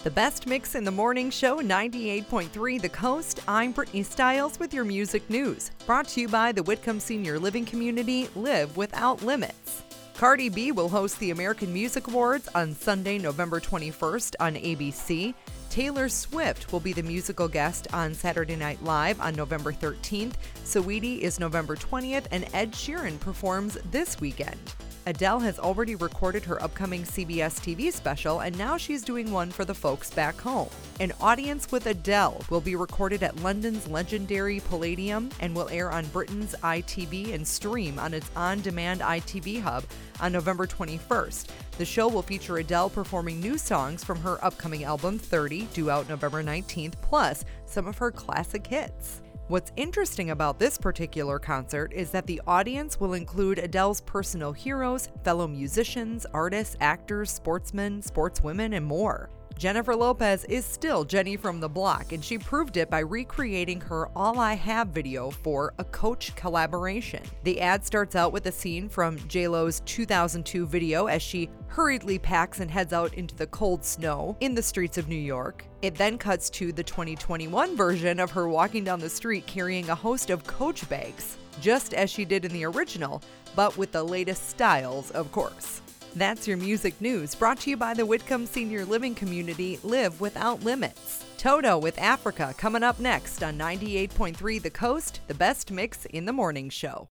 The best mix in the morning show, 98.3 The Coast. I'm Brittany Stiles with your music news. Brought to you by the Whitcomb Senior Living Community, Live Without Limits. Cardi B will host the American Music Awards on Sunday, November 21st on ABC. Taylor Swift will be the musical guest on Saturday Night Live on November 13th. Saweetie is November 20th, and Ed Sheeran performs this weekend. Adele has already recorded her upcoming CBS TV special, and now she's doing one for the folks back home. An audience with Adele will be recorded at London's legendary Palladium and will air on Britain's ITV and stream on its on-demand ITV hub on November 21st. The show will feature Adele performing new songs from her upcoming album 30, due out November 19th, plus some of her classic hits. What's interesting about this particular concert is that the audience will include Adele's personal heroes, fellow musicians, artists, actors, sportsmen, sportswomen, and more. Jennifer Lopez is still Jenny from the block, and she proved it by recreating her All I Have video for a Coach collaboration. The ad starts out with a scene from J.Lo's 2002 video as she hurriedly packs and heads out into the cold snow in the streets of New York. It then cuts to the 2021 version of her walking down the street carrying a host of Coach bags, just as she did in the original, but with the latest styles, of course. That's your music news, brought to you by the Whitcomb Senior Living Community, Live Without Limits. Toto with Africa coming up next on 98.3 The Coast, the best mix in the morning show.